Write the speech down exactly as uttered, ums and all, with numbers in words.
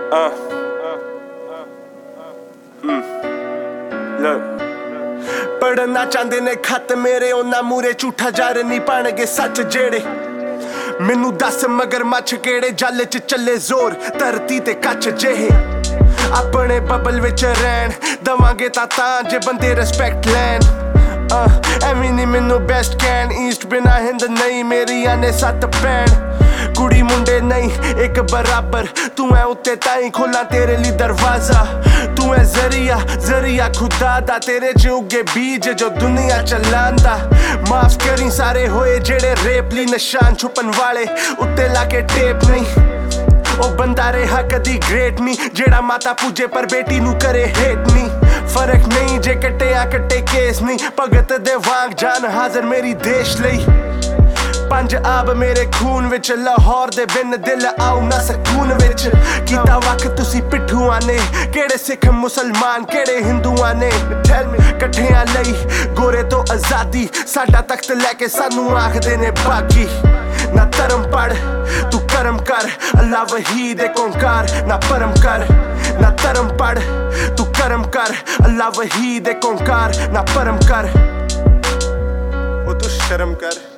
Uh. Mm. Look. ਪੜਨਾ ਚਾਹੁੰਦੇ ਨੇ ਖੱਤ ਮੇਰੇ ਉਹਨਾਂ ਮੂਰੇ ਝੂਠਾ ਜਰ ਨਹੀਂ ਪਾਣਗੇ ਸੱਚ ਜਿਹੜੇ ਮੈਨੂੰ ਦੱਸ ਮਗਰ ਮੱਛ ਕਿਹੜੇ ਜਲ ਚ ਚੱਲੇ ਜ਼ੋਰ ਧਰਤੀ ਤੇ ਕੱਚ ਜਿਹੇ ਆਪਣੇ ਬਬਲ ਵਿੱਚ ਰਹਿਣ ਦਵਾਂਗੇ ਤਾਂ ਤਾਂ ਜੇ ਬੰਦੇ ਰਿਸਪੈਕਟ ਲੈਣ ਐਵੇਂ ਨਹੀਂ ਮੈਨੂੰ ਬੈਸਟ ਕਹਿਣ ਈਸਟ ਬਿਨਾ ਹਿੰਦ ਨਹੀਂ ਮੇਰੀਆਂ ਨੇ ਸੱਤ ਭੈਣ ਕੁੜੀ ਮੁੰਡੇ ਨਹੀਂ ਇੱਕ ਬਰਾਬਰ ਤੂੰ ਐ ਉੱਤੇ ਤਾਈਂ ਖੋਲਾਂ ਤੇਰੇ ਲਈ ਦਰਵਾਜ਼ਾ ਤੂੰ ਐ ਜ਼ਰੀਆ ਜ਼ਰੀਆ ਖੁਦਾ ਦਾ ਤੇਰੇ ਚ ਉੱਗੇ ਬੀਜ ਜੋ ਦੁਨੀਆ ਚਲਾਂਦਾ ਮਾਫ ਕਰੀ ਸਾਰੇ ਹੋਏ ਜਿਹੜੇ ਰੇਪ ਲਈ ਨਿਸ਼ਾਨ ਛੁਪਣ ਵਾਲੇ ਉੱਤੇ ਲਾ ਕੇ ਟੇਪ ਨਹੀਂ ਉਹ ਬੰਦਾ ਰਿਹਾ ਕਦੀ ਗ੍ਰੇਟ ਨਹੀਂ ਜਿਹੜਾ ਮਾਤਾ ਪੂਜੇ ਪਰ ਬੇਟੀ ਨੂੰ ਕਰੇ ਹੇਟ ਨਹੀਂ ਫਰਕ ਨਹੀਂ ਜੇ ਕੱਟਿਆ ਕੱਟੇ ਕੇਸ ਨਹੀਂ ਭਗਤ ਦੇ ਵਾਂਗ ਜਾਨ ਹਾਜ਼ਰ ਮੇਰੀ ਦੇਸ਼ ਲਈ ਪੰਜ ਆਬ ਮੇਰੇ ਖੂਨ ਵਿੱਚ ਲਾਹੌਰ ਦੇ ਬਿਨ ਦਿਲ ਆਉ ਨਾ ਸਕੂਨ ਵਿੱਚ ਕੀਤਾ ਵੱਖ ਤੁਸੀਂ ਪਿੱਠੂਆਂ ਨੇ ਕਿਹੜੇ ਸਿੱਖ ਮੁਸਲਮਾਨ ਕਿਹੜੇ ਹਿੰਦੂਆਂ ਨੇ ਇਕੱਠਿਆਂ ਲਈ ਗੋਰੇ ਤੋਂ ਆਜ਼ਾਦੀ ਸਾਡਾ ਤਖਤ ਲੈ ਕੇ ਸਾਨੂੰ ਆਖਦੇ ਨੇ ਬਾਗੀ ਨਾ ਧਰਮ ਪੜ ਤੂੰ ਕਰਮ ਕਰ ਅੱਲਾ ਵਹੀਦ ਏ ਓਂਕਾਰ ਨਾ ਪਰਮ ਕਰ ਨਾ ਧਰਮ ਪੜ ਤੂੰ ਕਰਮ ਕਰ ਅੱਲਾ ਵਹੀਦ ਏ ਓਂਕਾਰ ਨਾ ਪਰਮ ਕਰ ਉਹ ਤੂੰ ਸ਼ਰਮ ਕਰ